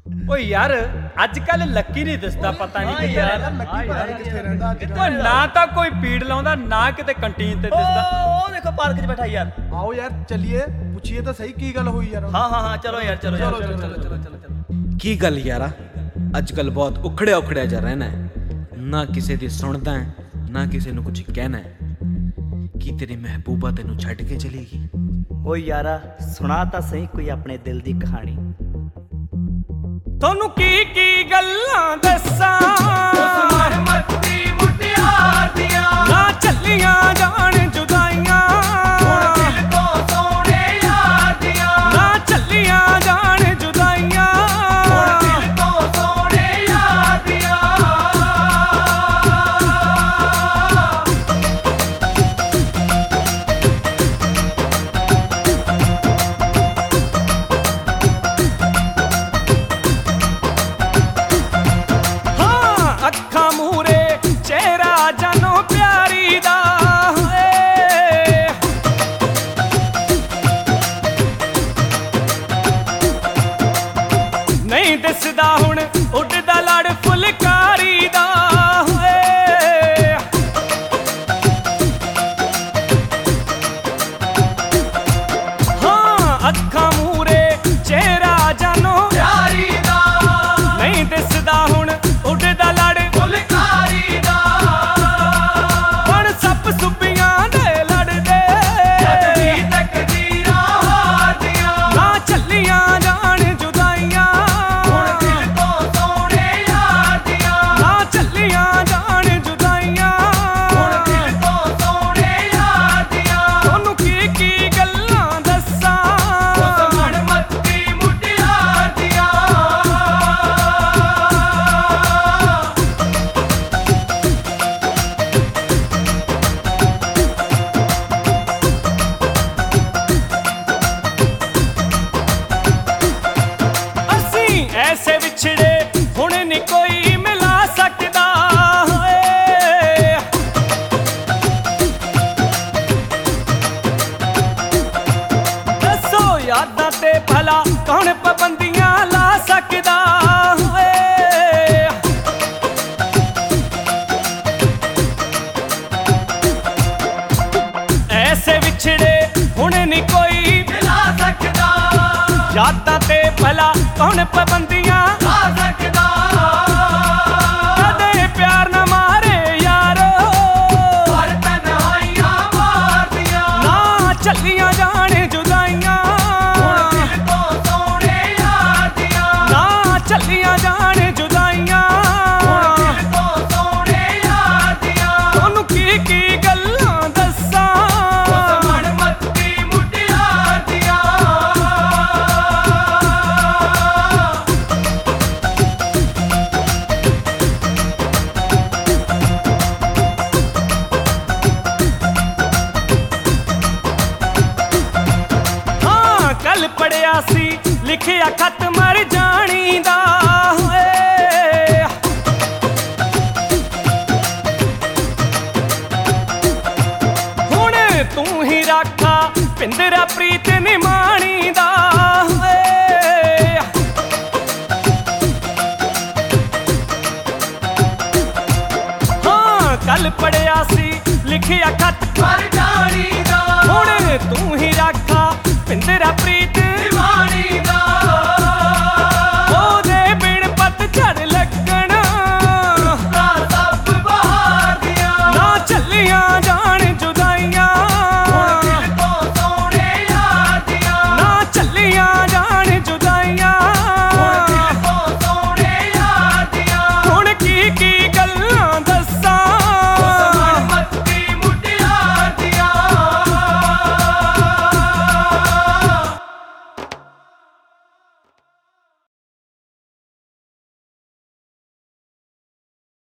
ਓ ਯਾਰ ਅੱਜ ਕੱਲ ਲੱਕੀ ਨਹੀਂ ਦਿਸਦਾ, ਪਤਾ ਨਹੀਂ ਕਿੱਥੇ ਰਹਿੰਦਾ। ਲੱਕੀ ਪਤਾ ਨਹੀਂ ਕਿੱਥੇ ਰਹਿੰਦਾ ਅੱਜ ਓ ਨਾ ਤਾਂ ਕੋਈ ਪੀੜ ਲਾਉਂਦਾ, ਨਾ ਕਿਤੇ ਕੰਟੀਨ ਤੇ ਦਿਸਦਾ। ਉਹ ਦੇਖੋ ਪਾਰਕ 'ਚ ਬੈਠਾ ਯਾਰ। ਆਓ ਯਾਰ ਚੱਲੀਏ, ਪੁੱਛੀਏ ਤਾਂ ਸਹੀ ਕੀ ਗੱਲ ਹੋਈ ਯਾਰ। ਹਾਂ ਚਲੋ ਯਾਰ, ਚਲੋ ਚਲੋ ਚਲੋ ਚਲੋ ਚਲੋ ਚਲੋ। ਕੀ ਗੱਲ ਯਾਰਾ, ਅੱਜ ਕੱਲ ਬਹੁਤ ਉਖੜਿਆ ਜਾ ਰਹਿਣਾ ਹੈ, ਨਾ ਕਿਸੇ ਦੀ ਸੁਣਦਾ ਹੈ, ਨਾ ਕਿਸੇ ਨੂੰ ਕੁਝ ਕਹਿਣਾ ਹੈ। ਕੀ ਤੇਰੀ ਮਹਿਬੂਬਾ ਤੈਨੂੰ ਛੱਡ ਕੇ ਚਲੇਗੀ? ਓ ਯਾਰਾ ਸੁਣਾ ਤਾਂ ਸਹੀ ਕੋਈ ਆਪਣੇ ਦਿਲ ਦੀ ਕਹਾਣੀ। ਤੁਹਾਨੂੰ ਕੀ ਗੱਲਾਂ ਦੱਸਾਂ, ਮੱਤੀ ਮੁਟਿਆਰ ਦੀਆਂ ਨਾ ਚੱਲੀਆਂ ਜਾਣ ਜੁਦਾਈਆਂ, ਹੁਣ ਦਿਲ ਤੋਂ ਸੋਹਣੇ ਯਾਰ ਦੀਆਂ, ਨਾ ਚੱਲੀਆਂ ਜਾਣ ਜੁਦਾਈਆਂ, ਹੁਣ ਦਿਲ ਤੋਂ ਸੋਹਣੇ ਯਾਰ ਦੀਆਂ। ਹਾਂ ਅੱਖਾਂ ਮੂਹਰੇ ਚਿਹਰਾ ਜਾਨੋ ਪਿਆਰੀ ਦਾ ਏ। ਨਹੀਂ ਦਿਸਦਾ ਹੁਣ ਉੱਡਦਾ ਲੜ ਫੁਲਕਾਰੀ ਦਾ ਏ। ਹਾਂ ਅੱਖਾਂ ਮੂਹਰੇ ਚਿਹਰਾ ਜਾਨੋ ਪਿਆਰੀ ਦਾ ਨਹੀਂ ਦਿਸਦਾ ਹੁਣ ਉੱਡਦਾ ਲੜ ਫੁਲਕਾਰੀ ਦਾ, ਹੁਣ ਸੱਪ ਸੁੱਪੀਆਂ ਦੇ ਲੜਦੇ, ਜਦ ਵੀ ਤਕਦੀਰਾਂ ਹਾਰ ਦੀਆਂ, ਨਾ ਚੱਲੀਆਂ ਜਾਣ ਜੁਦਾਈਆਂ, ਹੁਣ ਦਿਲ ਤੋਂ ਸੋਹਣੇ ਯਾਰ ਦੀਆਂ, ਨਾ ਚੱਲੀਆਂ ਜਾਣ ਜੁਦਾਈਆਂ, ਹੁਣ ਦਿਲ ਤੋਂ ਸੋਹਣੇ ਯਾਰ ਦੀਆਂ। ਤੁਹਾਨੂੰ ਕੀ ਗੱਲਾਂ ਦੱਸਾਂ, ਉਸ ਮੱਤੀ ਮੁਟਿਆਰ ਦੀਆਂ ਅਸੀਂ ਐਸੇ ਵਿਛੜੇ ਹੁਣ ਨੀ ਕੋਈ ਮਿਲਾ ਸਕਦਾ ਏ। ਦੱਸੋ ਯਾਦਾਂ ਤੇ ਭਲਾ ਕੌਣ ਪਾਬੰਦੀਆਂ ਲਾ ਸਕਦਾ ਏ। ਐਸੇ ਵਿਛੜੇ ਹੁਣ ਨੀ ਕੋਈ ਮਿਲਾ ਸਕਦਾ, ਯਾਦਾਂ ਤੇ ਭਲਾ ਕੌਣ ਪਾਬੰਦੀਆਂ ਲਾ ਸਕਦਾ, ਕਦੇ ਪਿਆਰ ਨਾ ਮਾਰੇ ਯਾਰੋ, ਪਰ ਤਨਹਾਈਆਂ ਮਾਰਦੀਆਂ, ਨਾ ਚੱਲੀਆਂ ਜਾਣ ਜੁਦਾਈਆਂ, ਹੁਣ ਦਿਲ ਤੋਂ ਸੋਹਣੇ ਯਾਰ ਦੀਆਂ, ਨਾ ਚੱਲੀਆਂ ਜਾਣ ਜੁਦਾਈਆਂ, ਹੁਣ ਦਿਲ ਤੋਂ ਸੋਹਣੇ ਯਾਰ ਦੀਆਂ। ਤੁਹਾਨੂੰ ਕੀ ਗੱਲਾਂ ਦੱਸਾਂ, ਉਸ ਮੱਤੀ ਮੁਟਿਆਰ ਦੀਆਂ ਹਾਂ ਕੱਲ ਪੜਿਆ ਸੀ ਲਿਖਿਆ ਖਤ ਮਰ ਜਾਣੀ ਦਾ ਏ। ਹੁਣ ਤੂੰ ਹੀ ਰਾਖਾ ਪਿੰਦਰਾ ਪ੍ਰੀਤ ਨਿਮਾਣੀ ਦਾ ਏ। ਹਾਂ ਕੱਲ ਪੜਿਆ ਸੀ ਲਿਖਿਆ